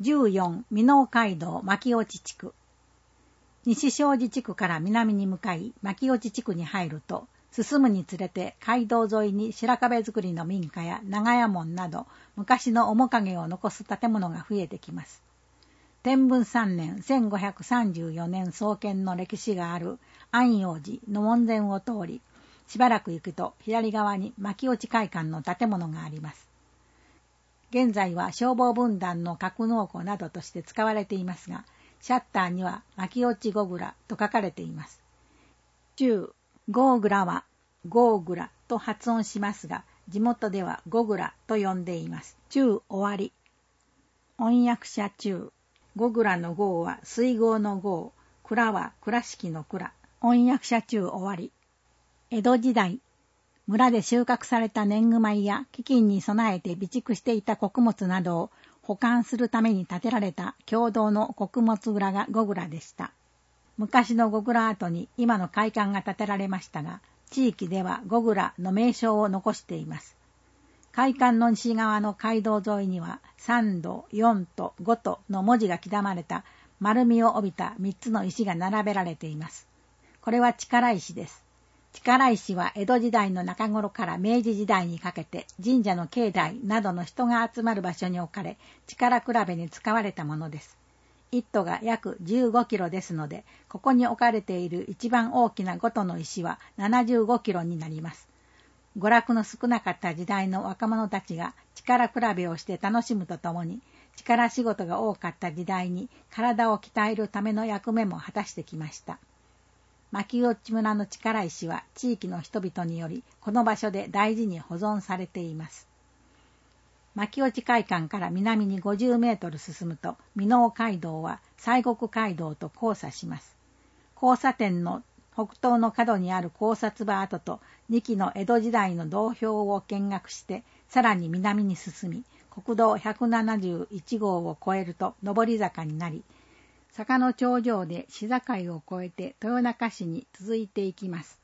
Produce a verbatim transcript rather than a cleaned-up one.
じゅうよん箕面街道牧落地区。西庄司地区から南に向かい牧落地区に入ると、進むにつれて街道沿いに白壁造りの民家や長屋門など昔の面影を残す建物が増えてきます。天文さんねんせんごひゃくさんじゅうよねん創建の歴史がある安養寺の門前を通り、しばらく行くと左側に牧落会館の建物があります。現在は消防分団の格納庫などとして使われていますが、シャッターには牧落ゴグラと書かれています。中ゴーグラはゴーグラと発音しますが、地元ではゴグラと呼んでいます。中終わり。音訳者中。ゴグラのゴーは水郷のゴー、蔵は倉敷の蔵。音訳者中終わり。江戸時代、村で収穫された年貢米や飢饉に備えて備蓄していた穀物などを保管するために建てられた共同の穀物蔵がゴグラでした。昔のゴグラ跡に今の会館が建てられましたが、地域ではゴグラの名称を残しています。会館の西側の街道沿いにはさんど、よんとごとの文字が刻まれた丸みを帯びたみっつの石が並べられています。これは力石です。力石は江戸時代の中頃から明治時代にかけて神社の境内などの人が集まる場所に置かれ、力比べに使われたものです。一斗が約じゅうごキロですので、ここに置かれている一番大きなごとの石はななじゅうごキロになります。娯楽の少なかった時代の若者たちが力比べをして楽しむとともに、力仕事が多かった時代に体を鍛えるための役目も果たしてきました。牧落村の力石は地域の人々によりこの場所で大事に保存されています。牧落会館から南にごじゅうメートル進むと、箕面街道は西国街道と交差します。交差点の北東の角にある高札場跡とにきの江戸時代の道標を見学して、さらに南に進み、国道ひゃくななじゅういちごうを越えると上り坂になり、坂の頂上で市境を越えて豊中市に続いていきます。